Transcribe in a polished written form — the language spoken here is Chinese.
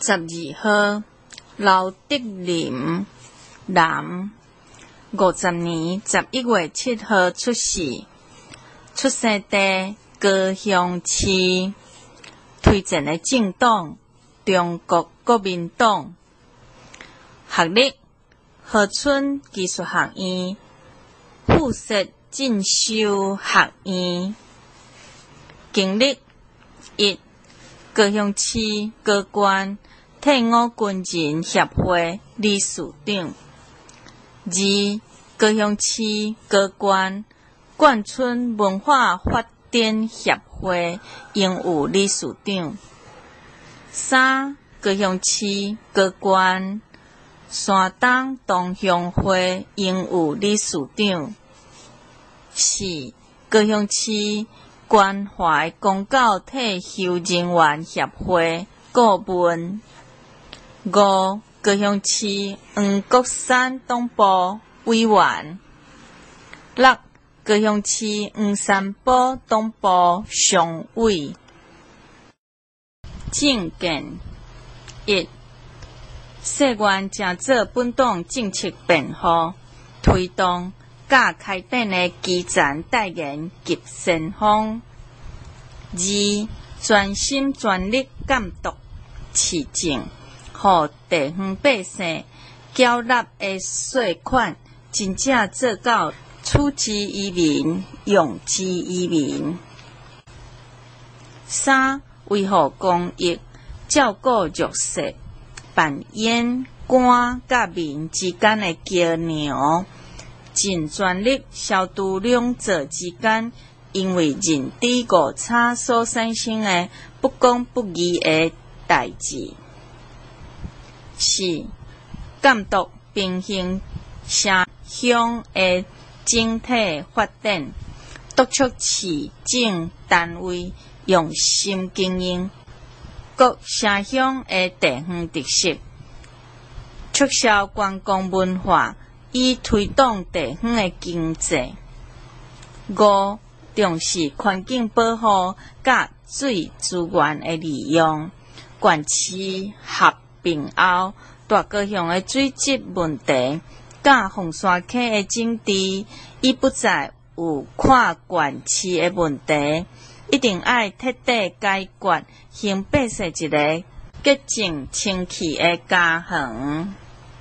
12号，刘德霖，男，50年11月7號出世，出生地高雄市，推薦的政黨中國國民黨，學歷和春技術學院、附設進修學院，經歷1高雄市高官退伍軍人協會理事長，2高雄市高官眷村文化發展協會榮譽理事長，3高雄市高官山東同鄉會榮譽理事長，4高雄市關懷公教退休人員協會顧問，5高雄市黃國山東部委員，6高雄市黃山堡東部常委。政見1誓願正做本黨政策辯護，推動甲開展的基層代言及先鋒；2專心全力監督市政，予地方百姓繳納的稅款真正做到出之於民，用之於民。3維護公益，照顧弱勢，扮演官甲民之間的橋梁，盡全力消除兩者之間因為認知誤差所產生的不公不義的代誌。4監督平衡城鄉的整體發展，督促市政單位用心經營各城鄉的地方特色，促銷觀光文化，以推動地方的經濟。5重視環境保護甲水資源的利用，縣市合併後，大高雄的水質問題甲鳳山溪的整治，已不再有跨縣市的問題，一定要徹底解決，興建設一個潔淨清氣的家園。